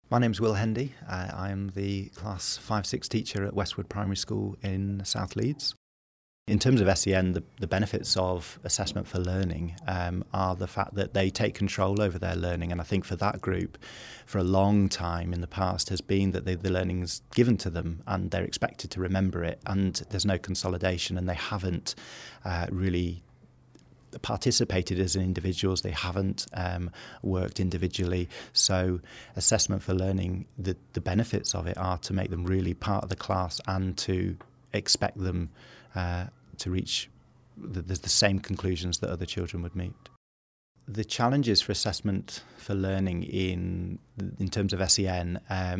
My name's Will Hendy. I am the Class 5-6 teacher at Westwood Primary School in South Leeds. In terms of SEN, the benefits of assessment for learning are the fact that they take control over their learning, and I think for that group, for a long time in the past, has been that the learning's given to them and they're expected to remember it, and there's no consolidation, and they haven't really participated as individuals, they haven't worked individually. So assessment for learning, the benefits of it are to make them really part of the class and to expect them to reach the same conclusions that other children would meet. The challenges for assessment for learning in terms of SEN,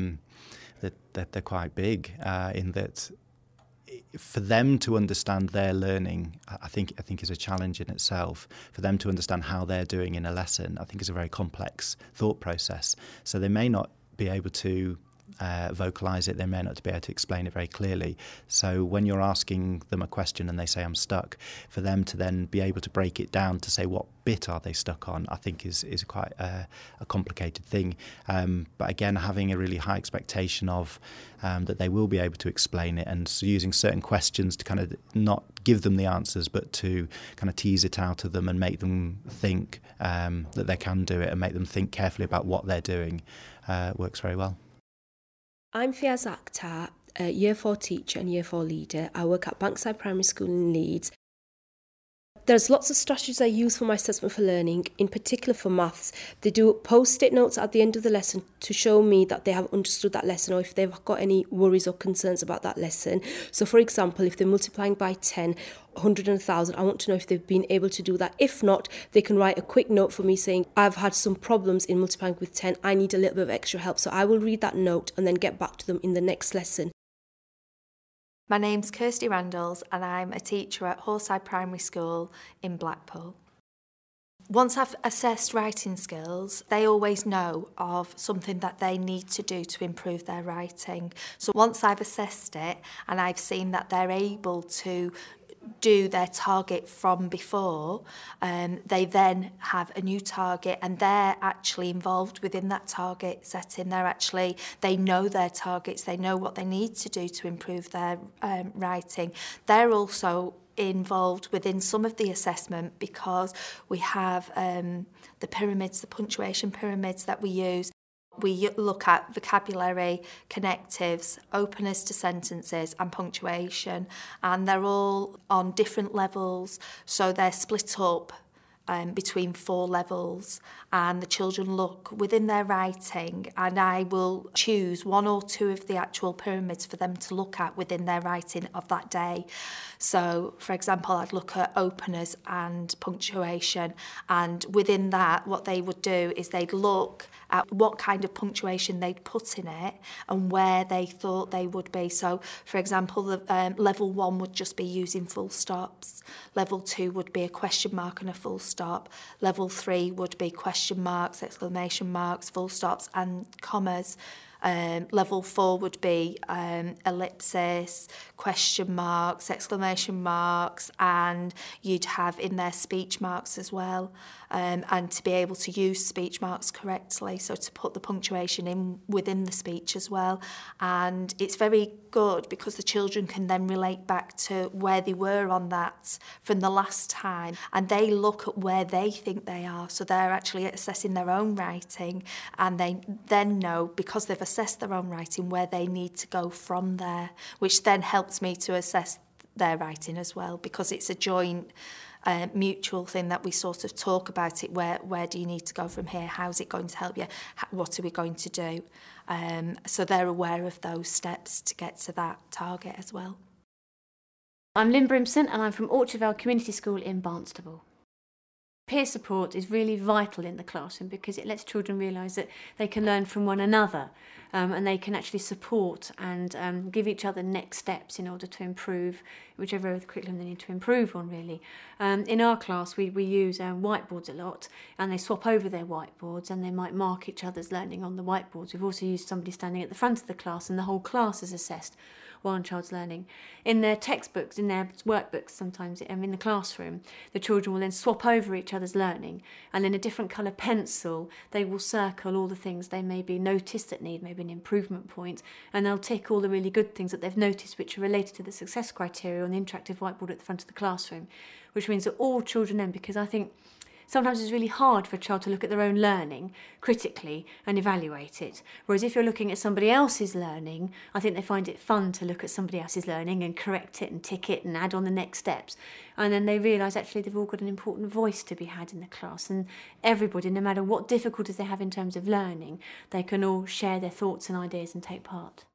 that they're quite big in that for them to understand their learning, I think is a challenge in itself. For them to understand how they're doing in a lesson, I think is a very complex thought process. So they may not be able to vocalise it, they may not be able to explain it very clearly. So when you're asking them a question and they say, I'm stuck, for them to then be able to break it down to say what bit are they stuck on, I think is quite a complicated thing. But again, having a really high expectation of that they will be able to explain it, and so using certain questions to kind of not give them the answers, but to kind of tease it out of them and make them think that they can do it, and make them think carefully about what they're doing, works very well. I'm Fiaz Akhtar, a Year 4 teacher and Year 4 leader. I work at Bankside Primary School in Leeds. There's lots of strategies I use for my assessment for learning, in particular for maths. They do post-it notes at the end of the lesson to show me that they have understood that lesson, or if they've got any worries or concerns about that lesson. So for example, if they're multiplying by 10, 100 and 1,000, I want to know if they've been able to do that. If not, they can write a quick note for me saying, I've had some problems in multiplying with 10, I need a little bit of extra help. So I will read that note and then get back to them in the next lesson. My name's Kirsty Randalls and I'm a teacher at Hallside Primary School in Blackpool. Once I've assessed writing skills, they always know of something that they need to do to improve their writing. So once I've assessed it and I've seen that they're able to do their target from before, they then have a new target and they're actually involved within that target setting. They know their targets, they know what they need to do to improve their writing. They're also involved within some of the assessment because we have the pyramids, the punctuation pyramids that we use. We look at vocabulary, connectives, openness to sentences and punctuation, and they're all on different levels, so they're split up between 4 levels, and the children look within their writing, and I will choose 1 or 2 of the actual pyramids for them to look at within their writing of that day. So, for example, I'd look at openers and punctuation, and within that, what they would do is they'd look at what kind of punctuation they'd put in it and where they thought they would be. So, for example, level 1 would just be using full stops. Level 2 would be a question mark and a full stop. Level 3 would be question marks, exclamation marks, full stops and commas. Level 4 would be ellipsis, question marks, exclamation marks, and you'd have in there speech marks as well, and to be able to use speech marks correctly, so to put the punctuation in within the speech as well. And it's very good because the children can then relate back to where they were on that from the last time, and they look at where they think they are, so they're actually assessing their own writing, and they then know, because they've assessed their own writing, where they need to go from there, which then helps me to assess their writing as well, because it's a joint mutual thing that we sort of talk about it. Where do you need to go from here? How's it going to help you? What are we going to do? So they're aware of those steps to get to that target as well. I'm Lynn Brimson and I'm from Orchard Vale Community School in Barnstaple. Peer support is really vital in the classroom because it lets children realise that they can learn from one another, and they can actually support and give each other next steps in order to improve whichever area of the curriculum they need to improve on, really. In our class we use whiteboards a lot, and they swap over their whiteboards and they might mark each other's learning on the whiteboards. We've also used somebody standing at the front of the class and the whole class is assessed one child's learning. In their textbooks, in their workbooks sometimes, in the classroom, the children will then swap over each other's learning, and in a different colour pencil they will circle all the things they maybe noticed that need maybe an improvement point, and they'll tick all the really good things that they've noticed which are related to the success criteria on the interactive whiteboard at the front of the classroom, which means that all children then, because I think sometimes it's really hard for a child to look at their own learning critically and evaluate it. Whereas if you're looking at somebody else's learning, I think they find it fun to look at somebody else's learning and correct it and tick it and add on the next steps. And then they realise actually they've all got an important voice to be had in the class, and everybody, no matter what difficulties they have in terms of learning, they can all share their thoughts and ideas and take part.